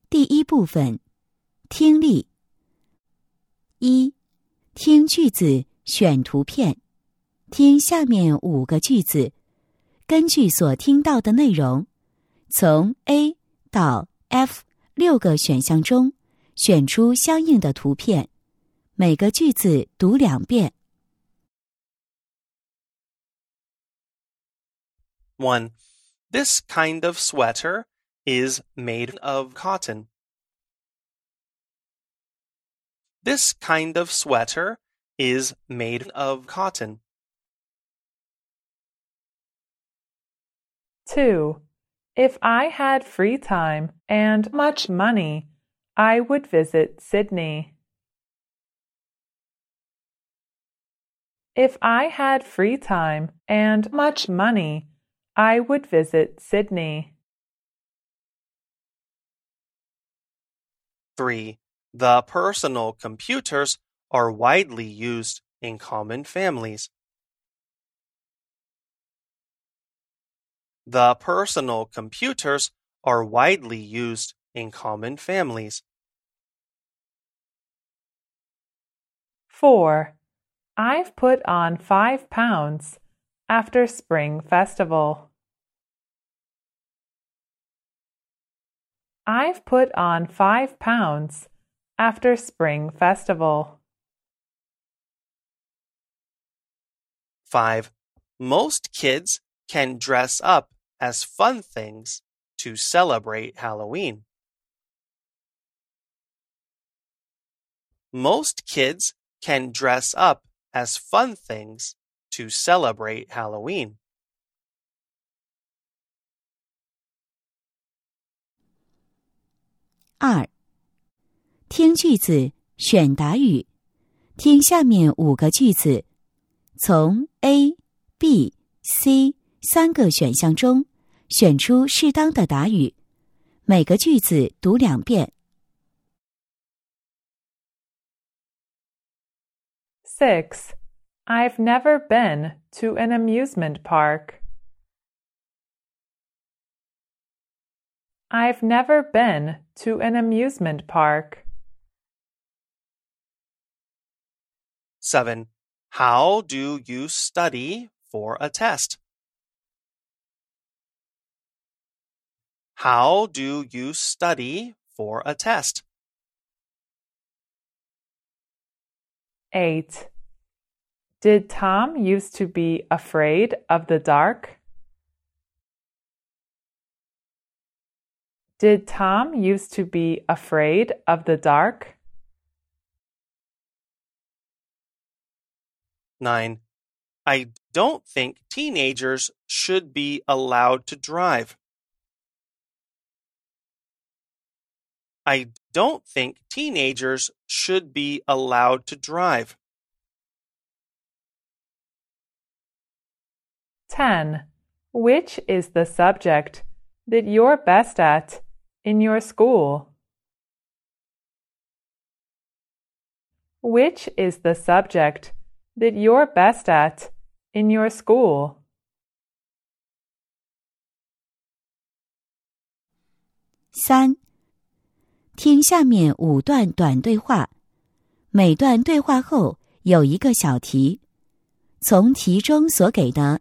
第一部分，听力。一、听句子，选图片。听下面5个句子，根据所听到的内容，从 A 到 F 6个选项中选出相应的图片，每个句子读2遍。 1. This kind of sweater is made of cotton. This kind of sweater is made of cotton. 2. If I had free time and much money, I would visit Sydney. If I had free time and much money, I would visit Sydney. 3. The personal computers are widely used in common families. The personal computers are widely used in common families. 4. I've put on 5 pounds after Spring Festival. I've put on 5 pounds after Spring Festival. 5. Most kids can dress up as fun things to celebrate Halloween. Most kids can dress up as fun things to celebrate Halloween. 2. 听句子，选答语。听下面5个句子，从 A、B、C3个选项中选出适当的答语，每个句子读2遍。 6. I've never been to an amusement park. I've never been to an amusement park. 7. How do you study for a test? How do you study for a test? 8. Did Tom used to be afraid of the dark? Did Tom used to be afraid of the dark? 9. I don't think teenagers should be allowed to drive. I don't think teenagers should be allowed to drive. 10. Which is the subject that you're best at in your school? Which is the subject that you're best at in your school? 3. 听下面5段短对话，每段对话后有一个小题，从题中所给的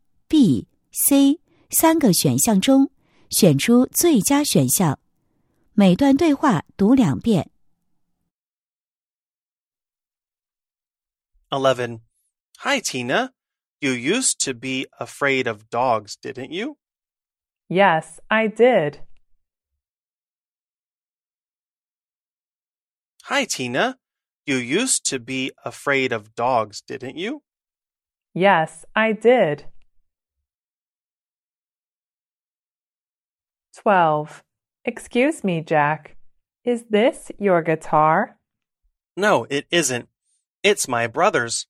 A、B、C3个选项中选出最佳选项，每段对话读2遍。 11. Hi, Tina. You used to be afraid of dogs, didn't you? Yes, I did. Hi, Tina. You used to be afraid of dogs, didn't you? Yes, I did. 12. Excuse me, Jack. Is this your guitar? No, it isn't. It's my brother's.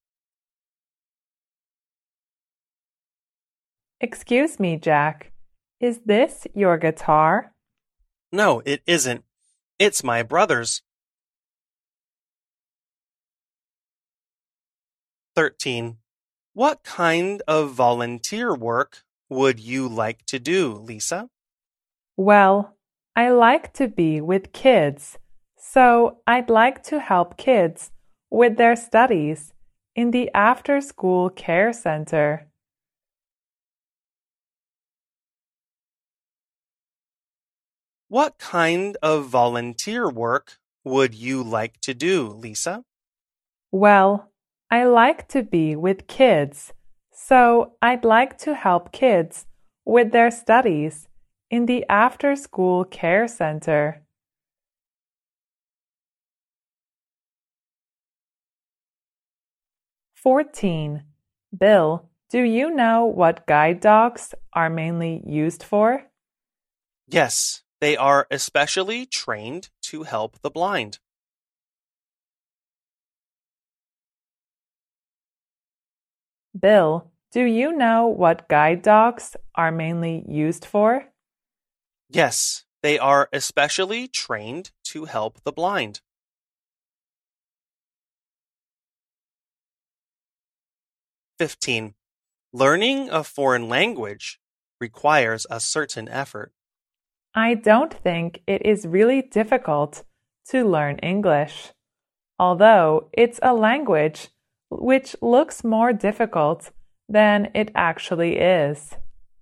Excuse me, Jack. Is this your guitar? No, it isn't. It's my brother's. 13. What kind of volunteer work would you like to do, Lisa? Well, I like to be with kids, so I'd like to help kids with their studies in the after-school care center. What kind of volunteer work would you like to do, Lisa? Well, I like to be with kids, so I'd like to help kids with their studies in the after-school care center. (14) Bill, do you know what guide dogs are mainly used for? Yes, they are especially trained to help the blind. Bill, do you know what guide dogs are mainly used for? Yes, they are especially trained to help the blind. (15) Learning a foreign language requires a certain effort. I don't think it is really difficult to learn English, although it's a language which looks more difficult than it actually is.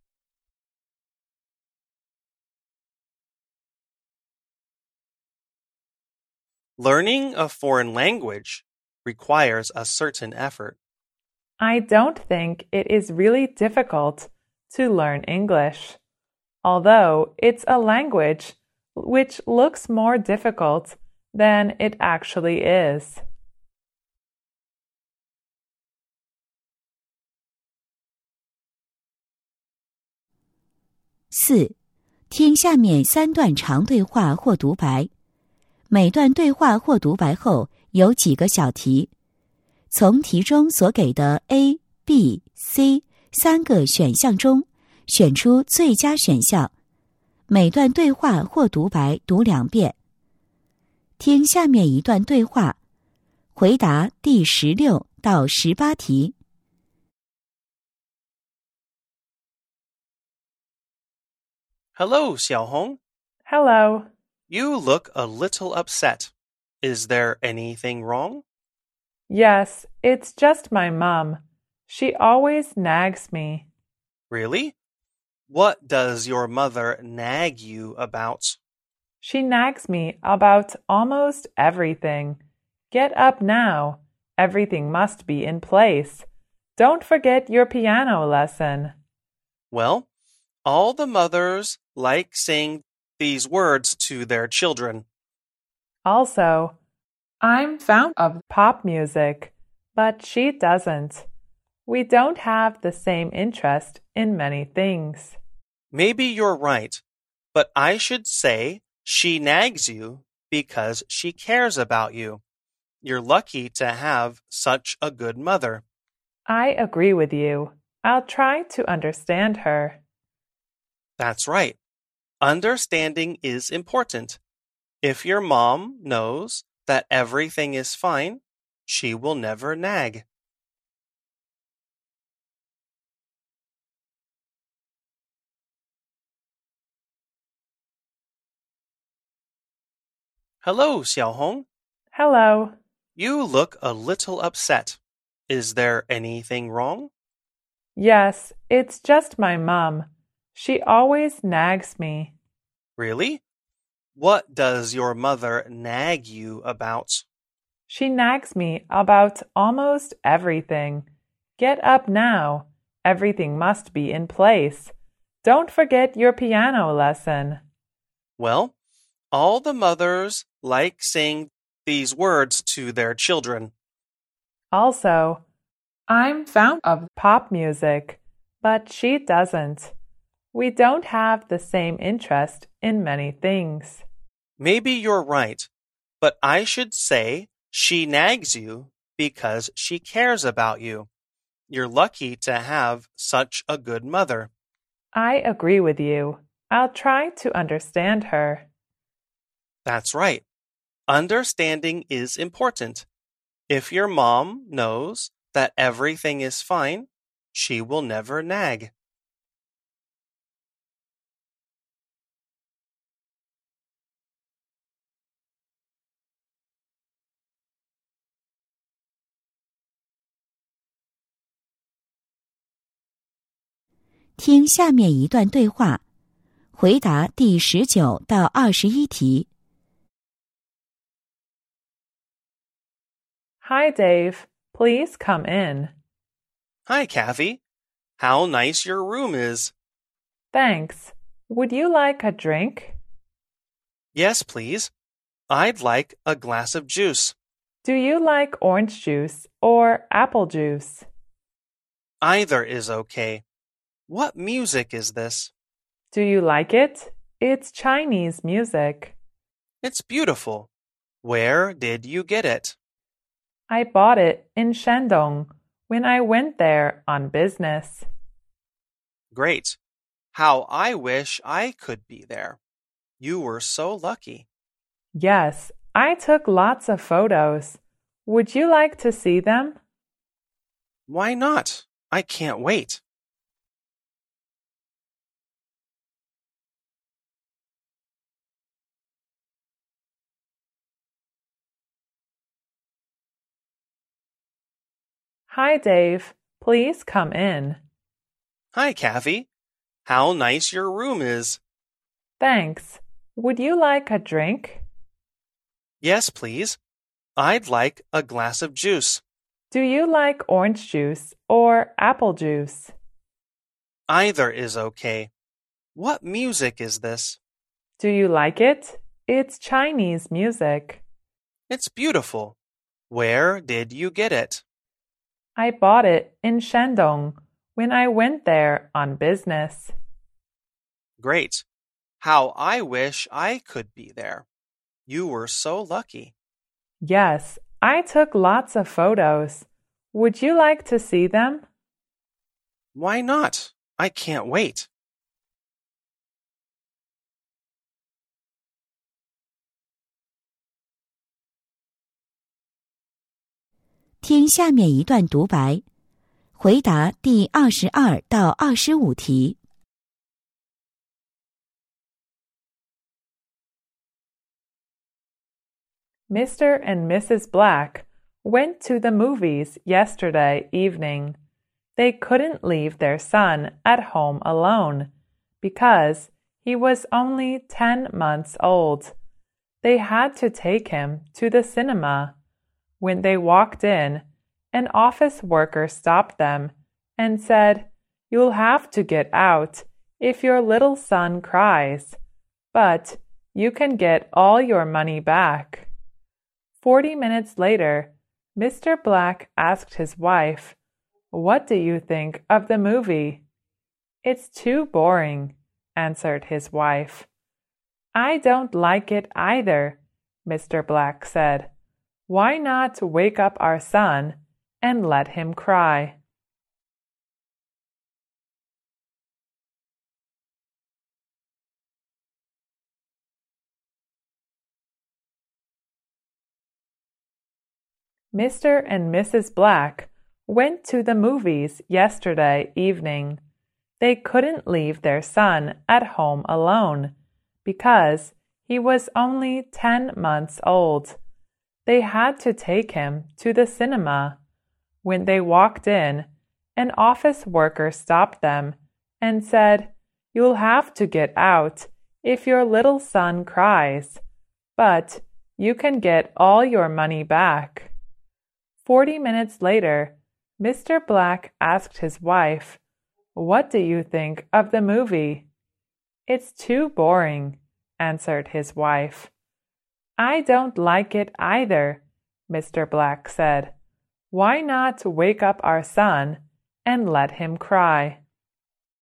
Learning a foreign language requires a certain effort. I don't think it is really difficult to learn English, although it's a language which looks more difficult than it actually is. 4. 听下面3段长对话或独白。每段对话或独白后有几个小题，从题中所给的 A、B、C 3个选项中选出最佳选项。每段对话或独白读2遍。听下面一段对话，回答第16到18题。 Hello, Xiaohong. Hello. You look a little upset. Is there anything wrong? Yes, it's just my mom. She always nags me. Really? What does your mother nag you about? She nags me about almost everything. Get up now. Everything must be in place. Don't forget your piano lesson. Well, all the mothers like saying these words to their children. Also, I'm fond of pop music, but she doesn't. We don't have the same interest in many things. Maybe you're right, but I should say she nags you because she cares about you. You're lucky to have such a good mother. I agree with you. I'll try to understand her. That's right. Understanding is important. If your mom knows that everything is fine, she will never nag. Hello, Xiaohong. Hello. You look a little upset. Is there anything wrong? Yes, it's just my mom. She always nags me. Really? What does your mother nag you about? She nags me about almost everything. Get up now. Everything must be in place. Don't forget your piano lesson. Well, all the mothers like saying these words to their children. Also, I'm fond of pop music, but she doesn't. We don't have the same interest in many things. Maybe you're right, but I should say she nags you because she cares about you. You're lucky to have such a good mother. I agree with you. I'll try to understand her. That's right. Understanding is important. If your mom knows that everything is fine, she will never nag. 听下面一段对话，回答第19到21题。 Hi, Dave. Please come in. Hi, Kathy. How nice your room is. Thanks. Would you like a drink? Yes, please. I'd like a glass of juice. Do you like orange juice or apple juice? Either is okay. What music is this? Do you like it? It's Chinese music. It's beautiful. Where did you get it? I bought it in Shandong when I went there on business. Great. How I wish I could be there. You were so lucky. Yes, I took lots of photos. Would you like to see them? Why not? I can't wait. Hi, Dave. Please come in. Hi, Kathy. How nice your room is. Thanks. Would you like a drink? Yes, please. I'd like a glass of juice. Do you like orange juice or apple juice? Either is okay. What music is this? Do you like it? It's Chinese music. It's beautiful. Where did you get it? I bought it in Shandong when I went there on business. Great. How I wish I could be there. You were so lucky. Yes, I took lots of photos. Would you like to see them? Why not? I can't wait. “听下面一段独白，回答第22到25题。 Mr. and Mrs. Black went to the movies yesterday evening. They couldn't leave their son at home alone because he was only 10 months old. They had to take him to the cinema. When they walked in, an office worker stopped them and said, "You'll have to get out if your little son cries, but you can get all your money back." 40 minutes later, Mr. Black asked his wife, "What do you think of the movie?" "It's too boring," answered his wife. "I don't like it either," Mr. Black said. "Why not wake up our son and let him cry?" Mr. and Mrs. Black went to the movies yesterday evening. They couldn't leave their son at home alone because he was only 10 months old. They had to take him to the cinema. When they walked in, an office worker stopped them and said, "You'll have to get out if your little son cries, but you can get all your money back." 40 minutes later, Mr. Black asked his wife, "What do you think of the movie?" "It's too boring," answered his wife. "I don't like it either," Mr. Black said. "Why not wake up our son and let him cry?"